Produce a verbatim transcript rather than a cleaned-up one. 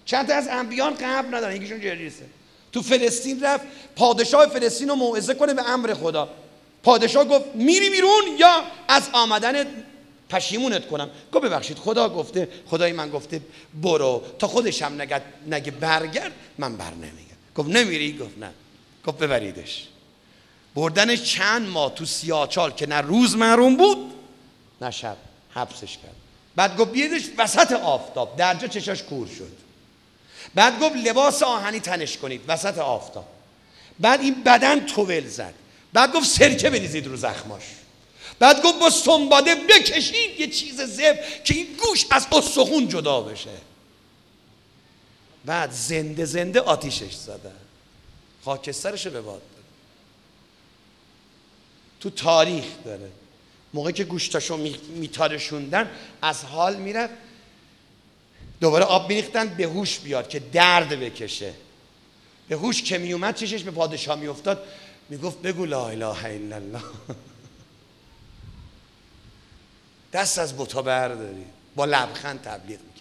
چند تا از انبیان قبل ندارن، یکیشون جریسه. تو فلسطین رفت پادشاه فلسطین رو موعظه کنه به امر خدا. پادشاه گفت میری بیرون یا از آمدن پشیمونت کنم. گفت ببخشید خدا گفته، خدای من گفته برو، تا خودش هم نگه, نگه برگرد من بر نمیگم. گفت نمیری؟ گفت نه. گفت ببریدش. بردنش چند ماه تو سیاهچال که نه روز محروم بود نه شب، حبسش کرد. بعد گفت بیادش وسط آفتاب، درجا چشاش کور شد. بعد گفت لباس آهنی تنش کنید وسط آفتاب. بعد این بدن توول زد. بعد گفت سرکه بریزید رو زخماش. بعد گفت با سنباده بکشید یه چیز زب که این گوش از استخون جدا بشه. بعد زنده زنده آتیشش زدن، خاکسترش رو به باد داد. تو تاریخ داره موقعی که گوشتاشو میتارشوندن از حال میرفت، دوباره آب میریختن به هوش بیاد که درد بکشه. به هوش که میومد چشش به پادشاه میافتاد، میگفت بگو لا اله الا الله. دست از بتا برداری، با لبخند تبلیغ میکنه.